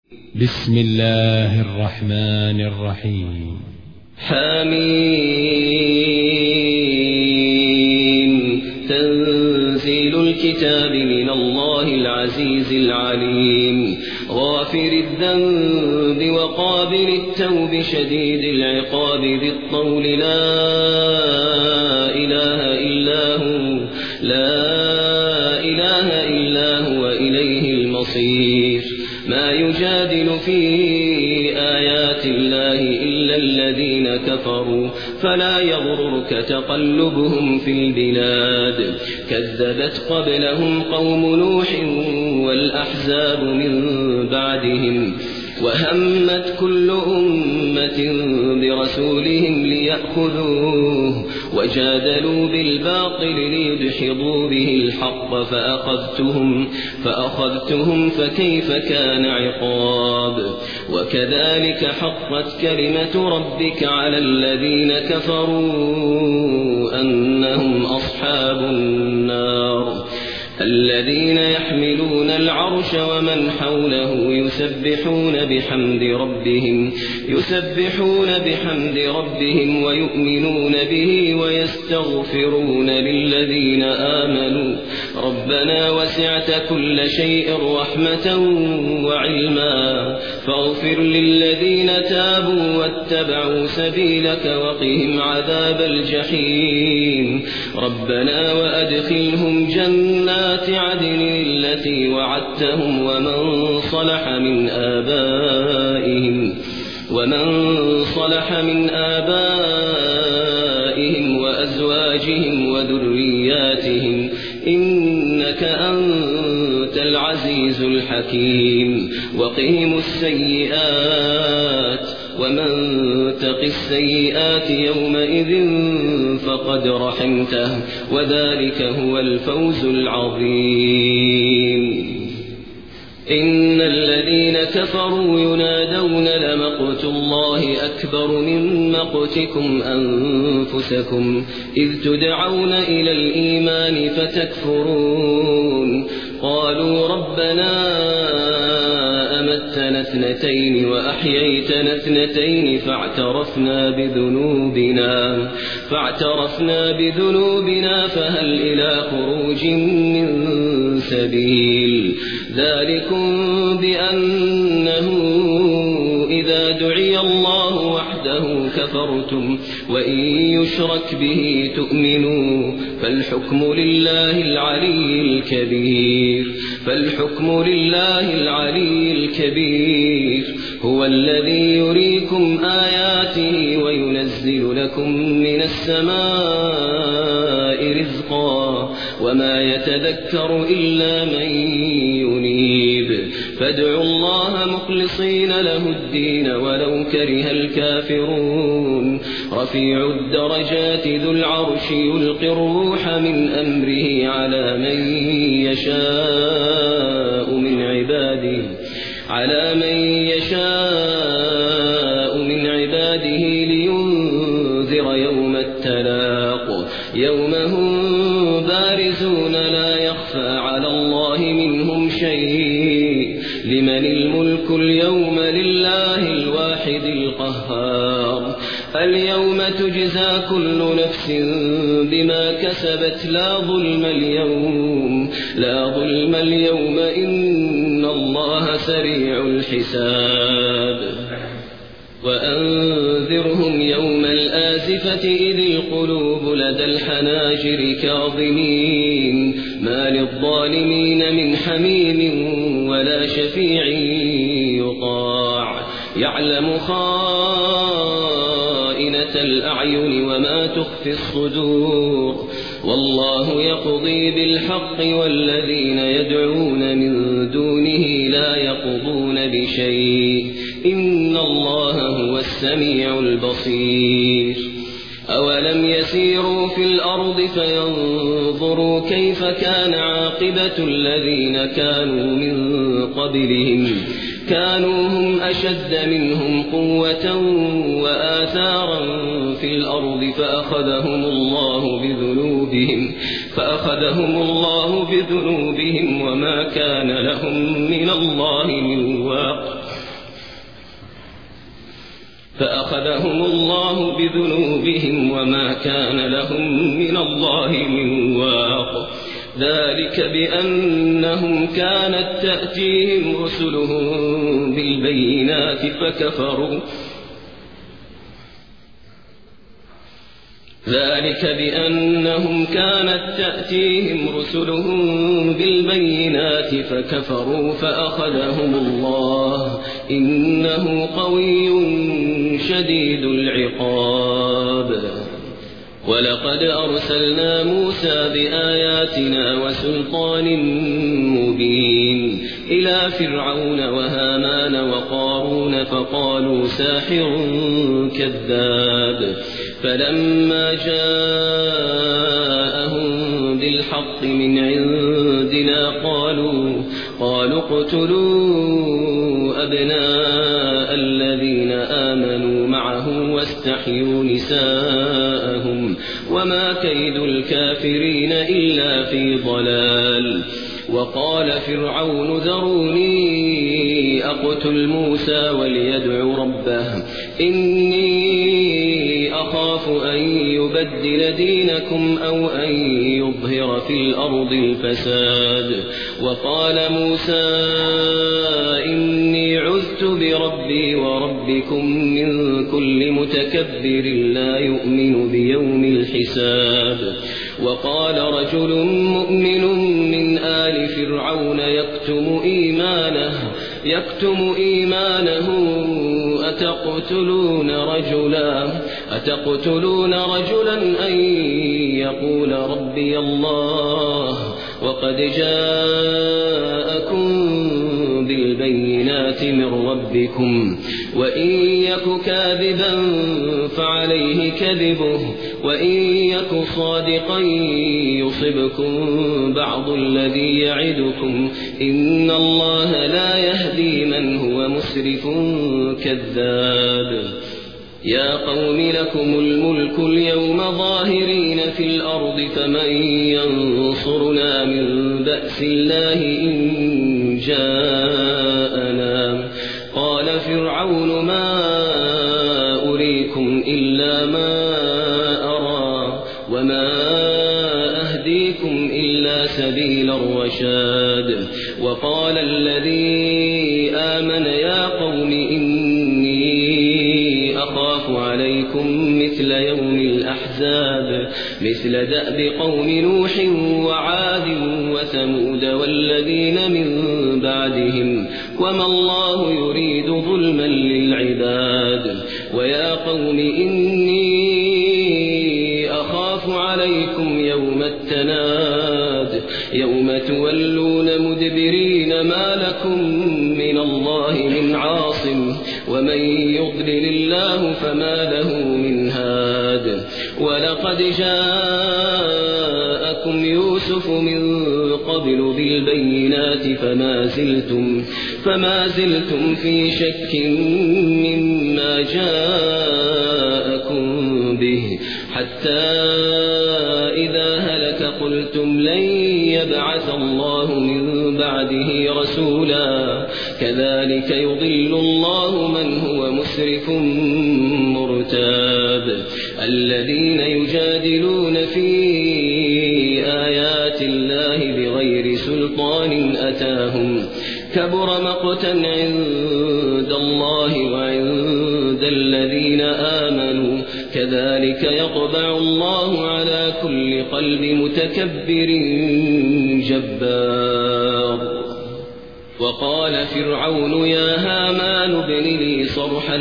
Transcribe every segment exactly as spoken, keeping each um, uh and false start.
بسم الله الرحمن الرحيم. حميم. تنزيل الكتاب من الله العزيز العليم. غافر الذنب وقابل التوب شديد العقاب ذي الطول لا إله إلا هو لا إله إلا هو إليه المصير. ما يجادل في آيات الله إلا الذين كفروا فلا يغررك تقلبهم في البلاد. كذبت قبلهم قوم نوح والأحزاب من بعدهم وهمت كل أمة برسولهم ليأخذوه وجادلوا بالباطل ليدحضوا به الحق فأخذتهم, فأخذتهم فكيف كان عقاب. وكذلك حقت كلمة ربك على الذين كفروا أنهم أصحاب النار. الذين يحملون العرش ومن حوله يسبحون بحمد ربهم يسبحون بحمد ربهم ويؤمنون به ويستغفرون للذين آمنوا ربنا وسعت كل شيء رحمة وعلما فاغفر للذين تابوا واتبعوا سبيلك وقهم عذاب الجحيم. ربنا وأدخلهم جنات عدن التي وعدتهم ومن صلح من آبائهم ومن صلح من آبائهم وأزواجهم وذرياتهم إنك أنت العزيز الحكيم. وقهم السيئات ومن تق السيئات يومئذ فقد رحمته وذلك هو الفوز العظيم. إن الذين كفروا ينادون لمقت الله أكبر من مقتكم أنفسكم إذ تدعون إلى الإيمان فتكفرون. قالوا ربنا أمتنا اثنتين وأحييتنا اثنتين فاعترفنا بذنوبنا فاعترفنا بذنوبنا فهل إلى خروج من سبيل. ذلكم بأنه إذا دعي الله وحده كفرتم وإن يشرك به تؤمنوا فالحكم لله العلي الكبير فالحكم لله العلي الكبير. هو الذي يريكم آياته وينزل لكم من السماء رزقا وما يتذكر إلا من ينيب. فادعوا الله مخلصين له الدين ولو كره الكافرون. رفيع الدرجات ذو العرش يلقي الروح من أمره على من يشاء من عباده على من يشاء من عباده لينذر يوم التلاق يوم هم بارزون لا يخفى على الله منهم شيء. لمن الملك اليوم لله الواحد القهار. اليوم تجزى كل نفس بما كسبت لا ظلم اليوم لا ظلم اليوم إن الله سريع الحساب. وأنذرهم يوم الآزفة إذ القلوب لدى الحناجر كاظمين ما للظالمين من حميم ولا شفيع يطاع. يعلم خائنة الأعين وما تخفي الصدور والله يقضي بالحق والذين يدعون من دونه لا يقضون بشيء إن الله هو السميع البصير. أولم يسيروا في الأرض فينظروا كيف كان عاقبة الذين كانوا من قبلهم كانوا هم أشد منهم قوة وآثارا في الأرض فأخذهم الله بذنوبهم فأخذهم الله بذنوبهم وما كان لهم من الله من واق. فأخذهم الله بذنوبهم وما كان لهم من الله من واق ذلك بأنهم كانت تأتيهم رسلهم بالبينات فكفروا ذلك بأنهم كانت تأتيهم رسلهم بالبينات فكفروا فأخذهم الله إنه قوي شديد العقاب ولقد أرسلنا موسى بآياتنا وسلطان مبين إلى فرعون وهامان وقارون فقالوا ساحر كذاب فلما جاءهم بالحق من عندنا قالوا قالوا اقتلوا أبناء الذين آمنوا معه واستحيوا نساءهم وما كيد الكافرين إلا في ضلال وقال فرعون ذروني أقتل موسى وليدع ربه إني أخاف أن يبدل دينكم أو أن يظهر في الأرض الفساد وقال موسى إني عذت بربي وربكم من كل متكبر لا يؤمن بيوم الحساب وقال رجل مؤمن من آل فرعون يكتم إيمانه يكتم إيمانه أتقتلون رجلا أتقتلون رجلا أن يقول ربي الله وقد جاءكم بالبينات من ربكم وإن يك كاذبا فعليه كذبه وإن يك صادقا يصبكم بعض الذي يعدكم إن الله لا يهدي من هو مسرف كذاب يا قوم لكم الملك اليوم ظاهرين في الأرض فمن ينصرنا من بأس الله إن جاءنا قال فرعون ما أريكم إلا ما أرى وما أهديكم إلا سبيل الرشاد وقال الذي آمن يا قوم إني أخاف عليكم مثل يوم الأحزاب مثل دأب قوم نوح وعاد وثمود والذين من بعدهم وما الله يريد ظلما للعباد ويا قوم إني أخاف عليكم يوم التناد يوم تولون مدبرين ما لكم من الله من عاصم ومن يضلل الله فما له من هاد ولقد جاءكم يوسف من قبل بالبينات فما زلتم فما زلتم في شك مما جاءكم به حتى إذا هلك قلتم لن يبعث الله من بعده رسولا كذلك يضل الله من هو مسرف مرتاب الذين يجادلون في آيات الله بغير سلطان أتاهم كبر مقتا عند الله وعند الذين آمنوا كذلك يطبع الله على كل قلب متكبر جبار وقال فرعون يا هامان ابن لي صرحا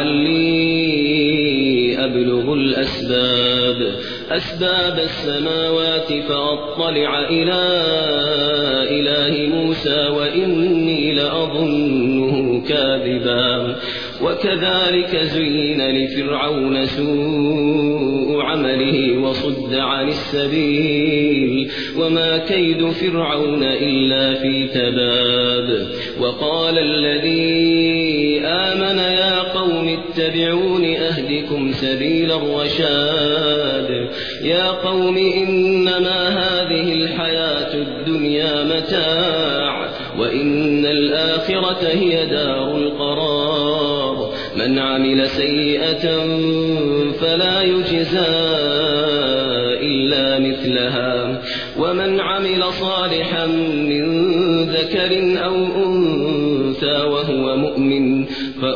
لعلي أبلغ الأسباب أسباب السماوات فأطلع إلى إله موسى وإني لأظنه كاذبا وكذلك زين لفرعون سوء عمله وصد عن السبيل وما كيد فرعون إلا في تباب وقال الذي آمن يا قوم اتبعون أهدكم سبيل الرشاد يا قوم إنما هذه الحياة الدنيا متاع وإن الآخرة هي دار القرار من من عمل سيئة فلا يجزى إلا مثلها ومن عمل صالحا من ذكر أو أنثى وهو مؤمن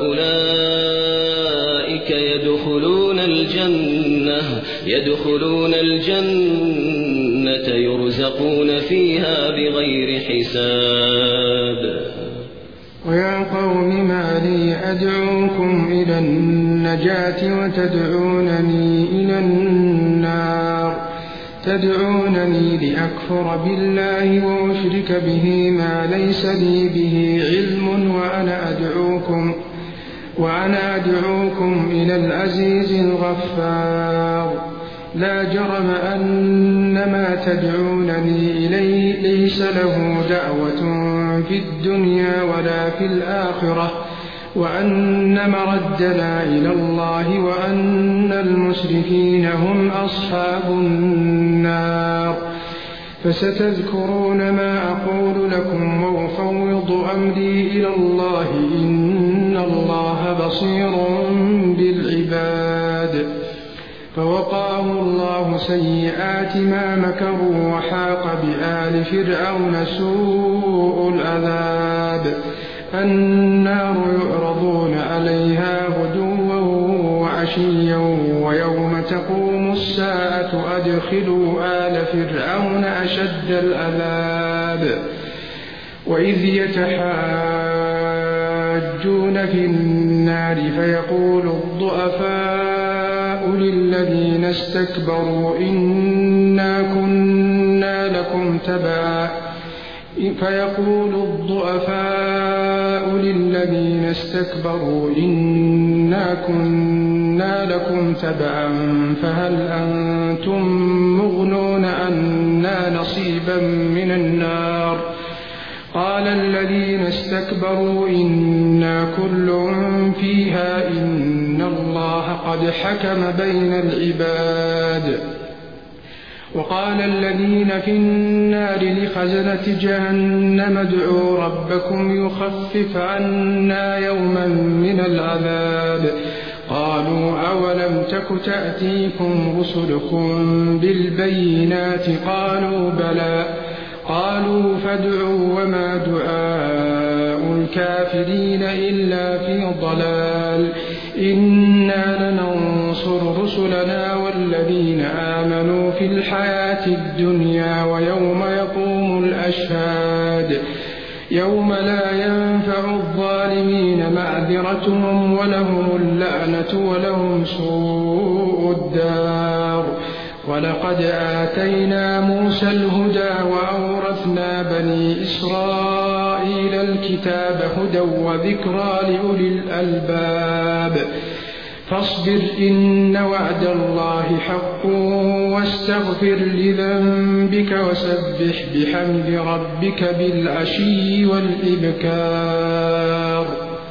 فأولئك يدخلون الجنة يدخلون الجنة يرزقون فيها بغير حساب. ويا قوم ما لي أدعوكم إلى النجاة وتدعونني إلى النار تدعونني لأكفر بالله وأشرك به ما ليس لي به علم وأنا أدعوكم وأنا أدعوكم إلى العزيز الغفار. لا جرم أن ما تدعونني إليه ليس له دعوة في الدنيا ولا في الآخرة وأن مردنا إلى الله وأن المشركين هم أصحاب النار. فستذكرون ما أقول لكم وأفوض أمري إلى الله إن الله بصير بالعباد. فوقاه الله سيئات ما مكروا وحاق بآل فرعون سوء العذاب. النار يعرضون عليها غدوا وعشيا ويوم تقوم الساعة أدخلوا آل فرعون أشد العذاب. وإذ يتحاجون في النار فيقول الضعفاء للذين استكبروا إنا كنا لكم تبعا فيقول الضعفاء للذين استكبروا إنا كنا لكم تبعا فهل أنتم مغنون عنا نصيبا من النار. قال الذين استكبروا إنا كل فيها إن الله قد حكم بين العباد. وقال الذين في النار لخزنة جهنم ادعوا ربكم يخفف عنا يوما من العذاب. قالوا أولم تك تأتيكم رسلكم بالبينات قالوا بلى. قالوا فادعوا وما دعاء الكافرين إلا في ضلال. إنا لننصر رسلنا والذين آمنوا في الحياة الدنيا ويوم يقوم الأشهاد يوم لا ينفع الظالمين معذرتهم ولهم اللعنة ولهم سوء الدار. ولقد آتينا موسى الهدى وأورثنا بني إسرائيل الكتاب هدى وذكرى لأولي الألباب. فاصبر إن وعد الله حق واستغفر لذنبك وسبح بحمد ربك بالعشي والإبكار.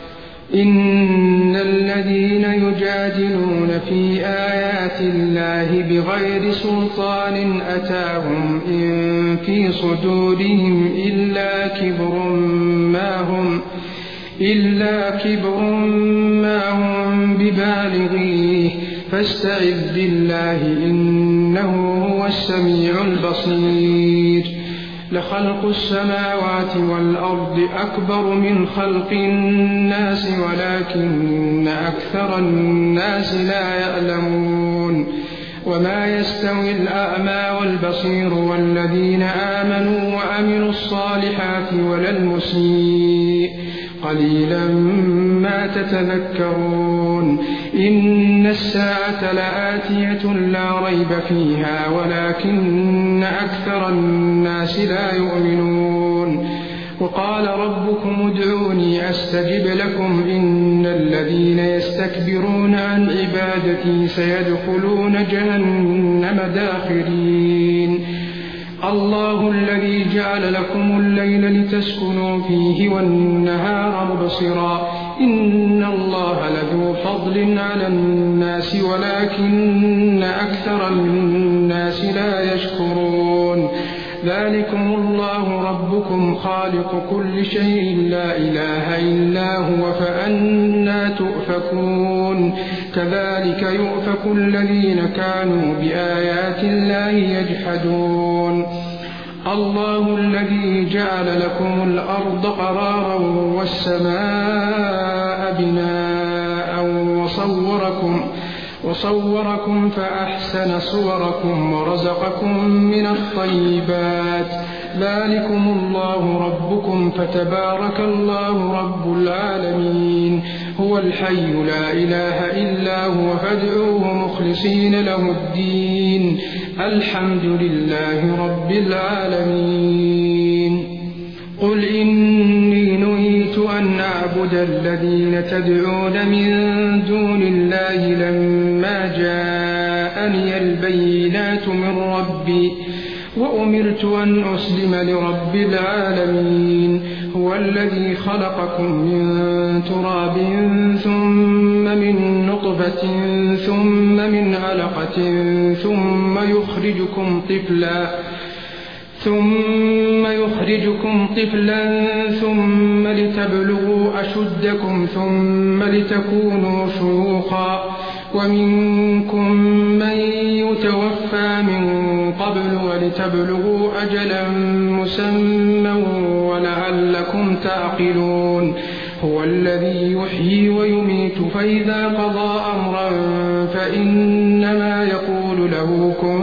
إن الذين يجادلون في آيات الله بغير سلطان أتاهم إن في صدورهم إلا كبر ما هم إلا كبر ما هم ببالغيه فاستعذ بالله إنه هو السميع البصير. لخلق السماوات والأرض أكبر من خلق الناس ولكن أكثر الناس لا يعلمون. وما يستوي الأعمى والبصير والذين آمنوا وعملوا الصالحات ولا المسيء قليلا ما تتذكرون. إن الساعة لآتية لا ريب فيها ولكن أكثر الناس لا يؤمنون. وقال ربكم ادعوني أستجب لكم إن الذين يستكبرون عن عبادتي سيدخلون جهنم داخرين. الله الذي جعل لكم الليل لتسكنوا فيه والنهار مبصرا إن الله لذو فضل على الناس ولكن أكثر الناس لا يشكرون. ذلكم الله ربكم خالق كل شيء لا إله إلا هو فأنى تؤفكون كذلك يؤفك الذين كانوا بآيات الله يجحدون الله الذي جعل لكم الأرض قرارا والسماء بناء وصوركم وصوركم فأحسن صوركم ورزقكم من الطيبات ذلكم الله ربكم فتبارك الله رب العالمين هو الحي لا إله إلا هو فادعوه مخلصين له الدين الحمد لله رب العالمين قل إني نهيت أن أعبد الذين تدعون من دون الله لما جاءني البينات من ربي وأمرت أن أسلم لرب العالمين هو الذي خلقكم من تراب ثم من نطفة ثم من علقة ثم يخرجكم طفلا ثم يخرجكم طفلا ثم لتبلغوا أشدكم ثم لتكونوا شيوخا ومنكم من يتوفى من قبل ولتبلغوا أجلا مسمى ولعلكم تعقلون هو الذي يحيي ويميت فإذا قضى أمرا فإنما يقول له كن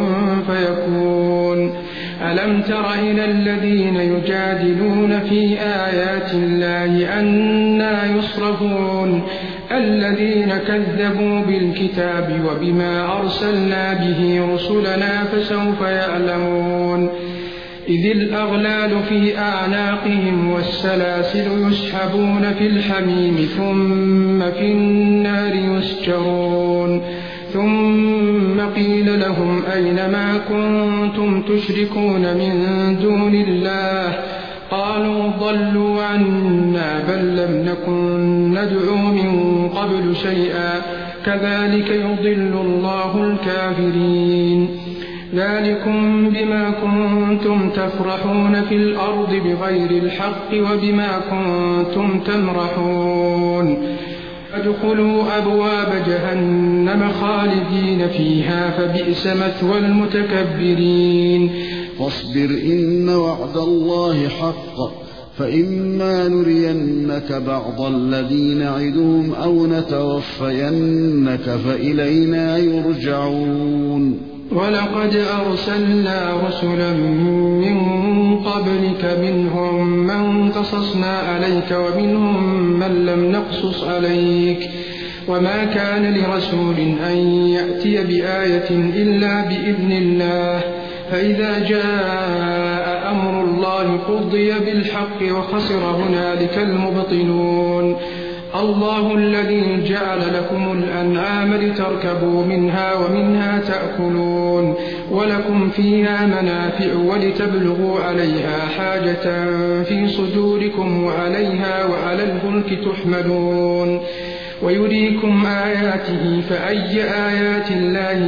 فيكون ألم تر إلى الذين يجادلون في آيات الله أنى يصرفون الذين كذبوا بالكتاب وبما أرسلنا به رسلنا فسوف يعلمون إذ الأغلال في أعناقهم والسلاسل يسحبون في الحميم ثم في النار يسجرون ثم قيل لهم أين ما كنتم تشركون من دون الله قالوا ضلوا عنا بل لم نكن ندعو من قبل شيئا كذلك يضل الله الكافرين ذلكم بما كنتم تفرحون في الأرض بغير الحق وبما كنتم تمرحون ادخلوا أبواب جهنم خالدين فيها فبئس مثوى المتكبرين فاصبر إن وعد الله حق فإما نرينك بعض الذي نعدهم أو نتوفينك فإلينا يرجعون ولقد أرسلنا رسلا من قبلك منهم من قصصنا عليك ومنهم من لم نقصص عليك وما كان لرسول أن يأتي بآية إلا بإذن الله فإذا جاء أمر الله قضي بالحق وخسر هنالك المبطلون الله الذي جعل لكم الأنعام لتركبوا منها ومنها تأكلون ولكم فيها منافع ولتبلغوا عليها حاجة في صدوركم وعليها وعلى الفلك تحملون ويريكم آياته فأي آيات الله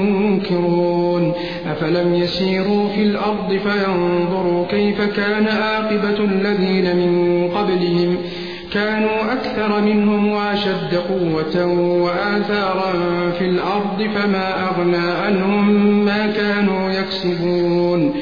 تنكرون أفلم يسيروا في الأرض فينظروا كيف كان عاقبة الذين من قبلهم كانوا أكثر منهم وأشد قوة وآثارا في الأرض فما أغنى عنهم ما كانوا يكسبون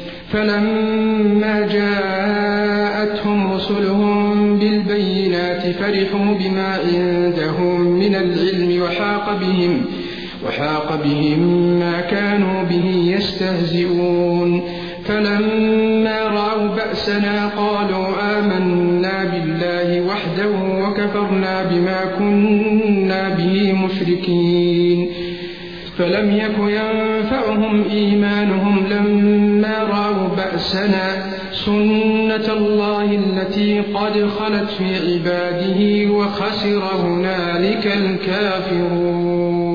فلما جاءتهم رسلهم بالبينات فرحوا بما عندهم من العلم وحاق بهم, وحاق بهم ما كانوا به يستهزئون فلما رأوا بأسنا قالوا آمنا بالله وحده وكفرنا بما كنا به مشركين فلم يك ينفعهم إيمانهم لما رأوا بأسنا سنة الله التي قد خلت في عباده وخسر هنالك الكافرون